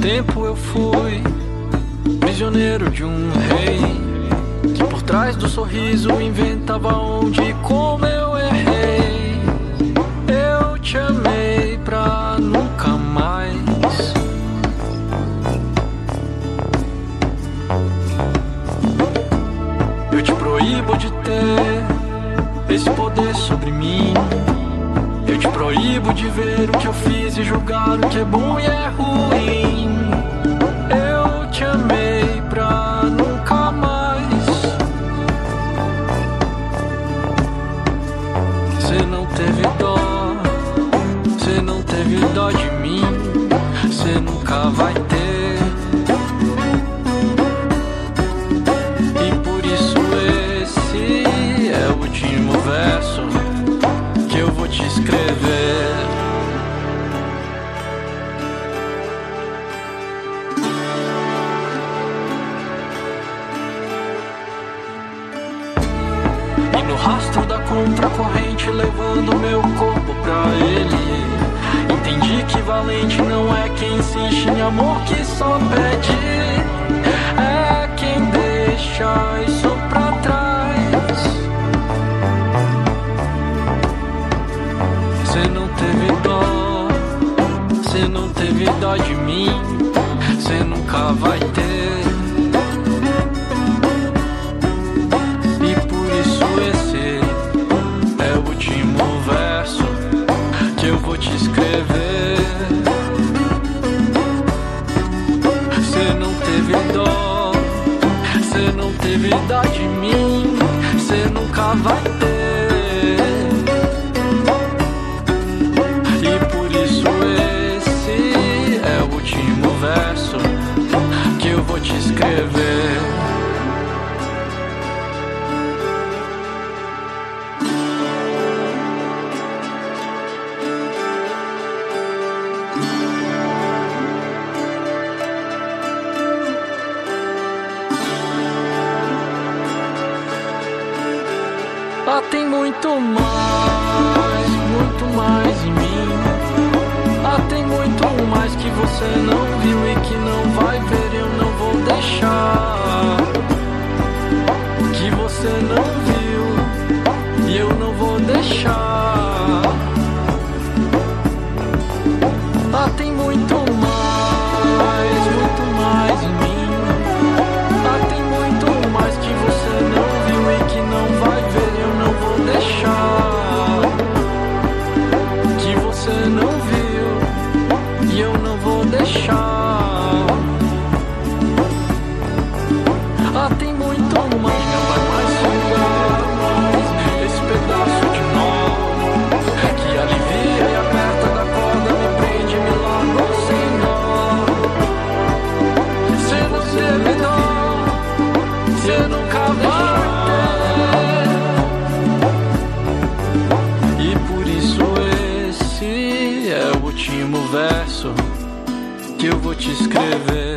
tempo eu fui prisioneiro de um rei que por trás do sorriso inventava onde e como eu errei. Eu te amei pra nunca mais. Eu te proíbo de ter esse poder sobre mim. Eu te proíbo de ver o que eu fiz e julgar o que é bom e é ruim. Eu te amei pra nunca mais. Cê não teve dó, cê não teve dó de mim. Cê nunca vai ter. E por isso esse é o último verso que eu vou te escrever. E no rastro da contracorrente, levando meu corpo pra ele, entendi que valente não é quem insiste em amor que só pede, é quem deixa isso pra trás. Cê não teve dó, cê não teve dó de mim. Cê nunca vai ter. E por isso esse é o último verso que eu vou te escrever. Cê não teve dó, cê não teve dó de mim. Cê nunca vai ter. Verso que eu vou te escrever. Ah, tem muito mais em mim. Ah, tem muito mais que você não viu e que não vai ver. Eu não vou deixar que você não viu, e eu não vou deixar. Ah, tem muito mais em mim. Ah, tem muito mais que você não viu e que não vai ver. Eu não vou deixar que você não viu, e eu não vou deixar. Ah, tem muito mais, não vai mais segurar mais esse pedaço de nó que alivia e aperta da corda, me prende, me larga sem dó. Cê não teve dó, cê nunca vai ter. E por isso esse é o último verso que eu vou te escrever.